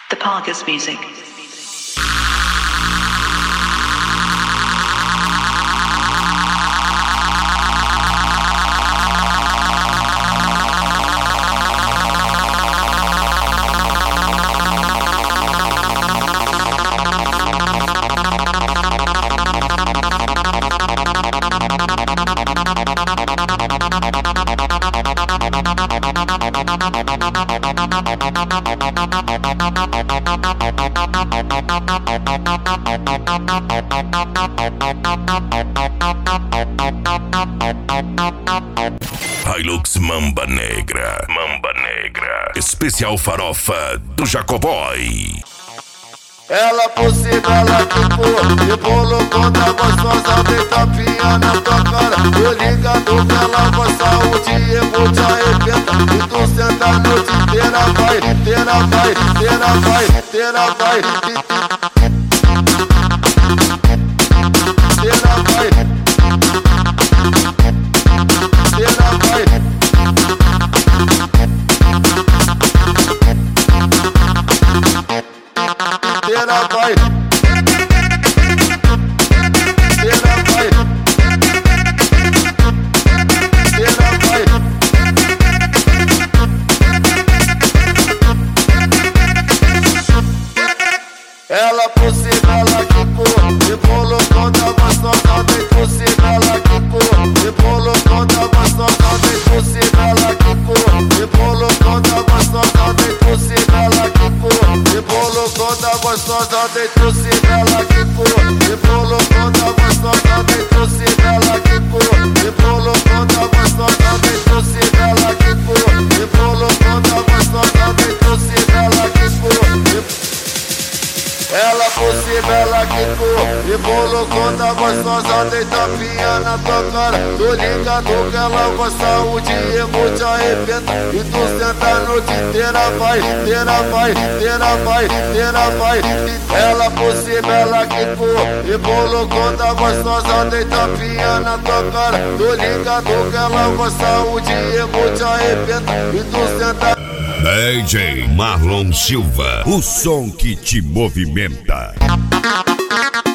The Parker's music. Hilux Mamba Negra. Mamba Negra. Especial farofa do Jacoboy. Ela por cima, ela quicou, rebolou toda gostosa, vem tapinha na tua cara. Tô ligado que ela gosta, o dia vou te arrebentar. E tu senta a noite inteira, vai, inteira vai, inteira vai, inteira vai, inteira vai, inteira vai. Inteira vai, inteira vai, inteira vai. Ela por cima, ela quicou, rebolou toda gostosa, vem por cima, ela quicou, rebolou toda gostosa, vem por cima, ela quicou, rebolou toda gostosa, vem por cima, ela quicou, rebolou toda gostosa, vem por cima, ela quicou, rebolou toda gostosa, vem por cima, ela quicou, rebolou toda gostosa, vem por cima, ela quicou, rebolou toda gostosa, vem por cima, ela quicou. Ela por cima, ela quicou, rebolou toda gostosa, dei tapinha na tua cara. Tô ligado que ela gosta, o dia vou te arrebentar. E tu senta a noite inteira, vai, inteira vai, inteira vai, inteira vai. Ela por cima, ela quicou, rebolou toda gostosa, dei tapinha na tua cara. Tô ligado que ela gosta, o dia vou te arrebentar. E tu senta. DJ Marlon Silva, o som que te movimenta.